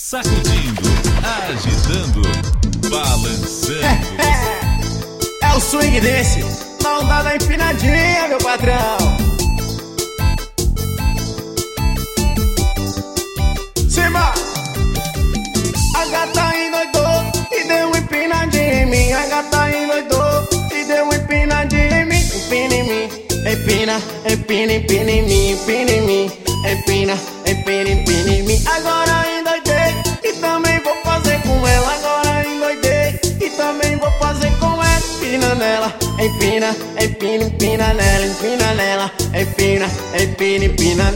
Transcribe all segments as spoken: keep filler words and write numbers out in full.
sacudindo, agitando, balançando. É o swing desse, não dá da empinadinha, meu patrão. Simba! A gata endoidou e deu uma empinadinha em mim. A gata endoidou e deu uma empinadinha em mim. Empina em mim, empina, empina, empina em mim, empina em mim. Empina, empina, empina em mim. Agora endoidei e também vou fazer com ela. Agora endoidei e também vou fazer com ela. Empina nela, empina, empina, empina nela, empina nela, empina, empina, empina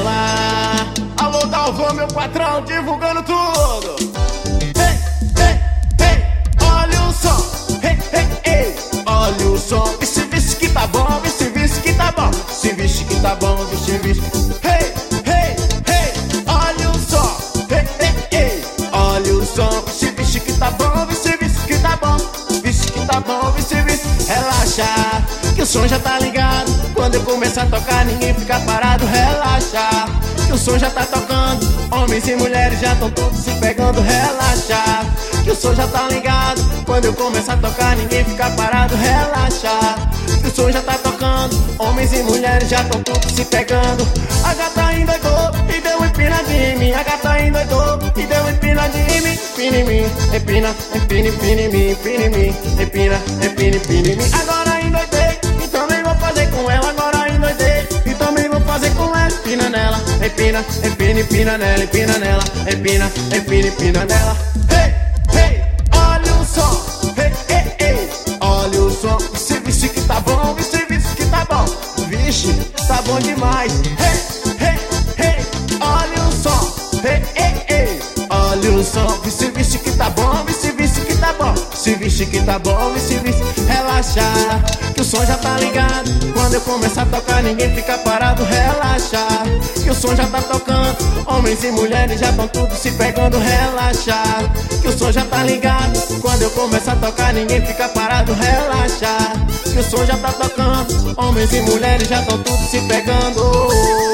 nela. Alô, Galvão, meu patrão, divulgando tudo. Hey, hey, hey, olha o som. Hey, hey, hey, olha o som. E se visse que tá bom, e se visse que tá bom, se visse que tá bom, e se visse. Hey, hey, hey, olha o som. Hey, hey, hey, olha o som. E se visse que tá bom, e se visse que tá bom, visse que tá bom, e se visse. Relaxa, que o som já tá ligado. Quando eu começar a tocar, ninguém fica parado. Relaxa, que o som já tá tocando. Homens e mulheres já tão todos se pegando. Relaxa, que o som já tá ligado. Quando eu começar a tocar, ninguém fica parado. Relaxa, que o som já tá tocando. Homens e mulheres já tão todos se pegando. A gata endoidou e deu uma empinadinha em mim. A gata endoidou e deu uma empinadinha em mim. Empina em mim, empina, empina, empina em mim, empina em mim, empina, empina, empina em mim. Agora endoidei e também vou fazer com ela. Agora endoidei e também vou fazer com ela. Empina nela, empina, empina, empina nela, empina nela, empina, empina, empina nela. Hey, hey, olha o som. Hey, hey, hey, olha o som. E se visse que tá bom, e se visse que tá bom, vixe, tá bom demais. Hey, hey, hey, olha o som. Hey, hey, hey, olha o som. E se visse que tá bom, e se visse que tá bom, se visse que tá bom, e se visse. Relaxa, que o som já tá ligado. Quando eu começar a tocar, ninguém fica parado. Relaxa, que o som já tá tocando. Homens e mulheres já tão tudo se pegando. Relaxa, que o som já tá ligado. Quando eu começar a tocar, ninguém fica parado. Relaxa, que o som já tá tocando. Homens e mulheres já tão tudo se pegando.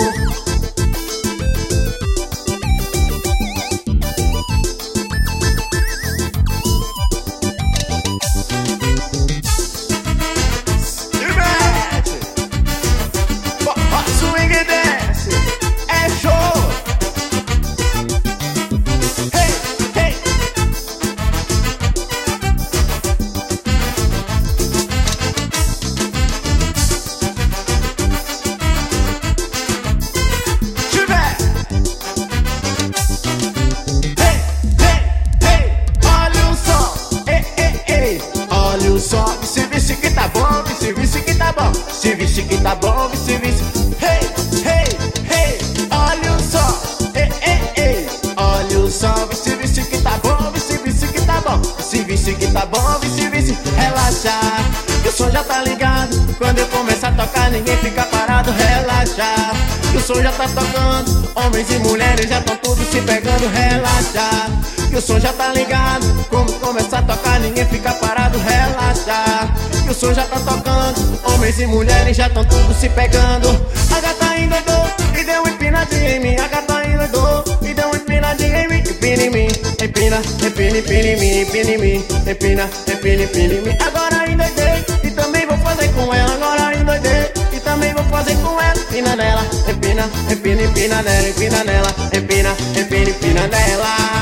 Se visse que tá bom, se visse que tá bom, se visse que tá bom, se visse. Hey, hey, hey, olha o som. Hey, hey, hey, olha o som. Se visse que tá bom, se visse que tá bom, se visse que tá bom, se visse. Relaxa, que o som já tá ligado. Quando eu começar a tocar, ninguém fica parado. Relaxa, que o som já tá tocando. Homens e mulheres já tão tudo se pegando. Relaxa, que o som já tá ligado. Quando começar a tocar, ninguém fica parado. Relaxa, que o som já tá tocando. Homens e mulheres já tão tudo se pegando. A gata endoidou e deu uma empinadinha em mim. A gata endoidou e deu uma empinadinha em mim. Empina em mim, empina, empina, empina em mim, empina em mim, empina, empina, empina em mim. Agora endoidei e também vou fazer com ela. Agora endoidei e também vou fazer com ela. Empina nela, empina, empina, empina nela, empina nela, empina, empina, empina nela.